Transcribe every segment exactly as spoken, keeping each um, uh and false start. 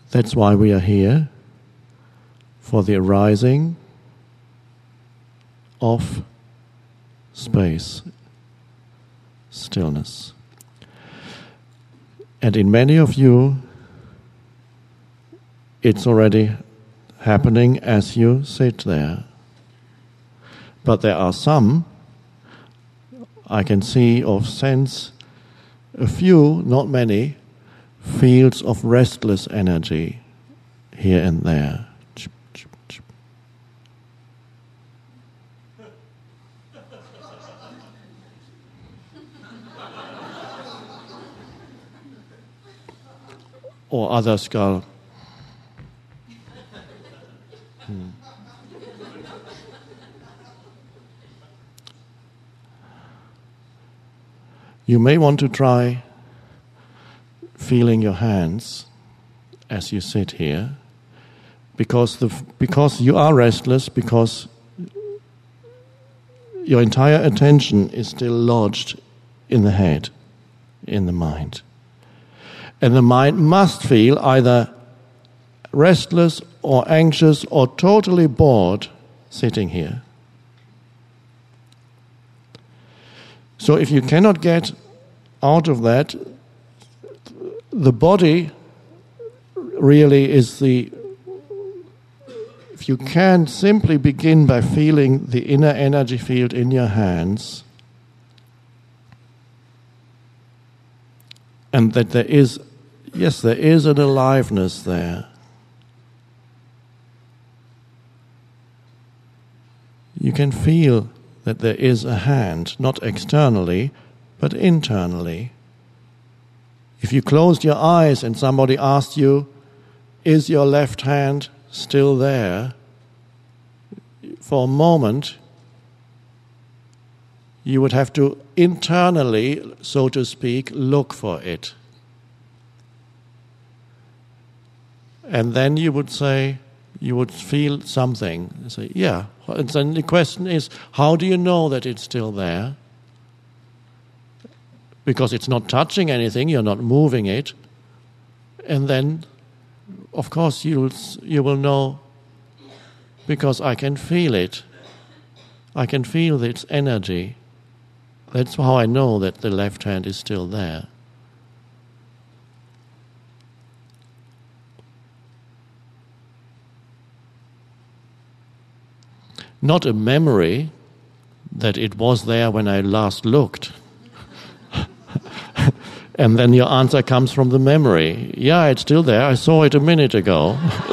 That's why we are here, for the arising of space, stillness. And in many of you, it's already happening as you sit there. But there are some, I can see or sense a few, not many, fields of restless energy here and there. Or others go, hmm. You may want to try feeling your hands as you sit here, because the because you are restless, because your entire attention is still lodged in the head, in the mind. And the mind must feel either restless or anxious or totally bored sitting here. So if you cannot get out of that, the body really is the... If you can simply begin by feeling the inner energy field in your hands, and that there is, yes, there is an aliveness there. You can feel that there is a hand, not externally, but internally. If you closed your eyes and somebody asked you, is your left hand still there? For a moment, you would have to internally, so to speak, look for it. And then you would say, you would feel something. You say, yeah. And then the question is, how do you know that it's still there? Because it's not touching anything, you're not moving it. And then, of course, you'll, you will know, because I can feel it. I can feel its energy. That's how I know that the left hand is still there. Not a memory that it was there when I last looked. And then your answer comes from the memory. Yeah, it's still there. I saw it a minute ago.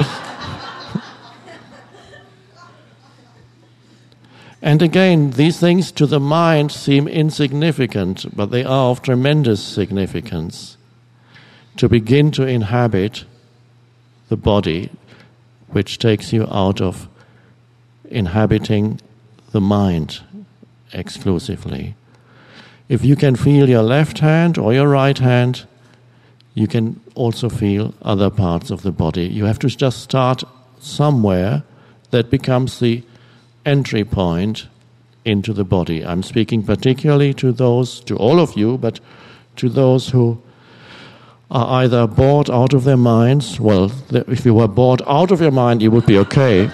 And again, these things to the mind seem insignificant, but they are of tremendous significance. To begin to inhabit the body, which takes you out of inhabiting the mind exclusively. If you can feel your left hand or your right hand, you can also feel other parts of the body. You have to just start somewhere that becomes the entry point into the body. I'm speaking particularly to those, to all of you, but to those who are either bored out of their minds. Well, if you were bored out of your mind, you would be okay.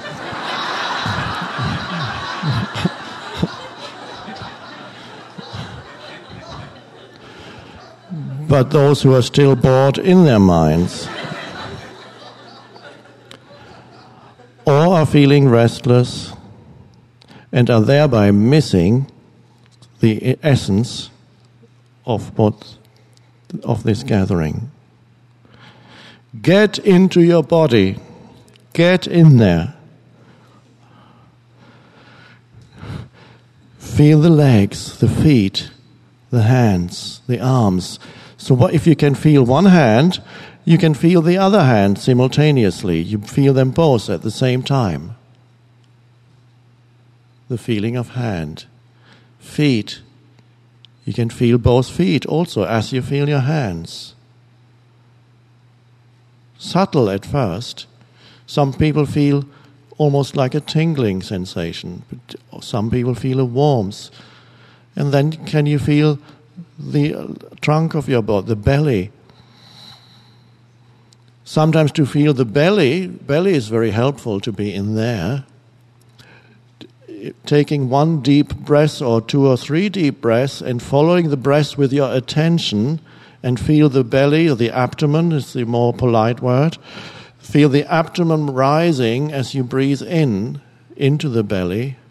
But those who are still bored in their minds, or are feeling restless and are thereby missing the essence of what of this gathering. Get into your body. Get in there. Feel the legs, the feet, the hands, the arms. So what if you can feel one hand, you can feel the other hand simultaneously. You feel them both at the same time. The feeling of hand. Feet. You can feel both feet also as you feel your hands. Subtle at first. Some people feel almost like a tingling sensation. Some people feel a warmth. And then can you feel the trunk of your body, the belly, Sometimes to feel the belly, belly is very helpful to be in there. Taking one deep breath or two or three deep breaths and following the breath with your attention and feel the belly, or the abdomen is the more polite word. Feel the abdomen rising as you breathe in, into the belly.